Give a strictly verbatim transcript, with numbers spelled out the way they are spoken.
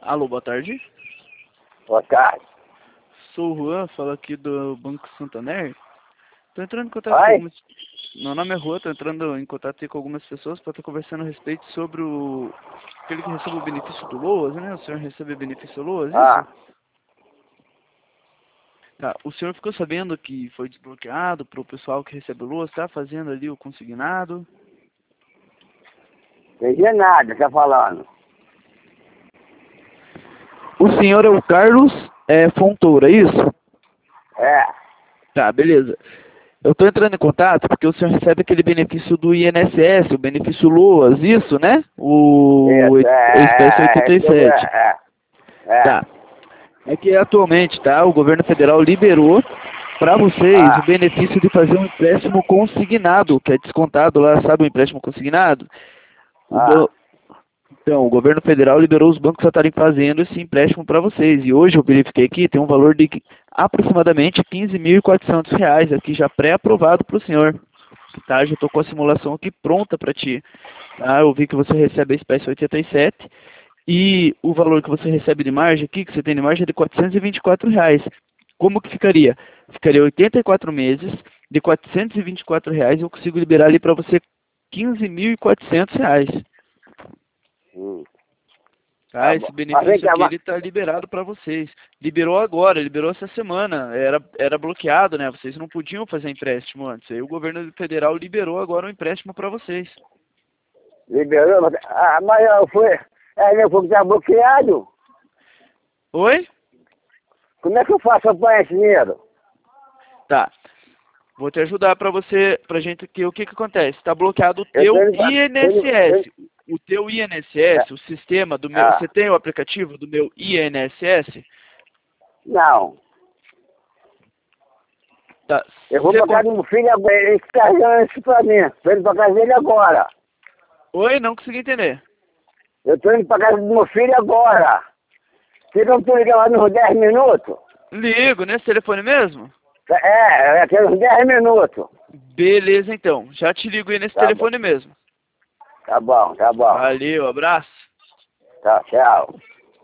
Alô, boa tarde. Boa tarde. Sou o Juan, falo aqui do Banco Santander. Tô entrando em contato Oi? com algumas... Meu nome é Juan, tô entrando em contato aqui com algumas pessoas para estar conversando a respeito sobre o... aquele que recebe o benefício do LOAS, né? O senhor recebe o benefício do LOAS, Ah, isso? Tá, o senhor ficou sabendo que foi desbloqueado para o pessoal que recebe o LOAS, tá fazendo ali o consignado? entendi nada, tá falando. O senhor é o Carlos é, Fontoura, isso? É, Tá, beleza. Eu estou entrando em contato porque o senhor recebe aquele benefício do I N S S, o benefício LOAS, isso, né? O, isso, o espécie é, é, oitenta e é, sete. é, é, é. Tá. É que atualmente, tá? O governo federal liberou para vocês o Ah, benefício de fazer um empréstimo consignado, que é descontado lá, sabe o empréstimo consignado? O ah, ban... Então, o governo federal liberou os bancos a estarem fazendo esse empréstimo para vocês. E hoje eu verifiquei aqui, tem um valor de aproximadamente quinze mil e quatrocentos reais aqui já pré-aprovado para o senhor. Tá? Já estou com a simulação aqui pronta para ti. Tá? Eu vi que você recebe a espécie oitenta e sete e o valor que você recebe de margem aqui, que você tem de margem, é de quatrocentos e vinte e quatro reais. Como que ficaria? Ficaria oitenta e quatro meses, de quatrocentos e vinte e quatro reais, eu consigo liberar ali para você quinze mil e quatrocentos reais. hum, tá Tá? bom. Esse Mas vem benefício cá, aqui, mas, ele está liberado para vocês. Liberou agora, liberou essa semana. Era, era bloqueado, né? Vocês não podiam fazer empréstimo antes. Aí o governo federal liberou agora o empréstimo para vocês. liberou, mas, ah, mas eu fui, é, eu fui já bloqueado. Oi? Como é que eu faço pra pagar esse dinheiro? Tá. Vou te ajudar para você, pra gente que o que que acontece? Está bloqueado o Eu teu tô indo pra, tô indo, tô indo, I N S S. O teu I N S S, é, o sistema do meu, ah, você tem o aplicativo do meu I N S S? não. Tá. Eu vou Você pra con- casa do meu filho agora, ele está carregando isso pra mim. Tô indo pra casa dele agora. Oi, não consegui entender. Eu tô indo pra casa do meu filho agora. Você não tu liga lá nos dez minutos? Ligo nesse telefone mesmo? É, é aqueles dez minutos. Beleza, então. Já te ligo aí nesse Tá bom, telefone mesmo. tá bom, tá bom. Valeu, abraço. Tá, tchau.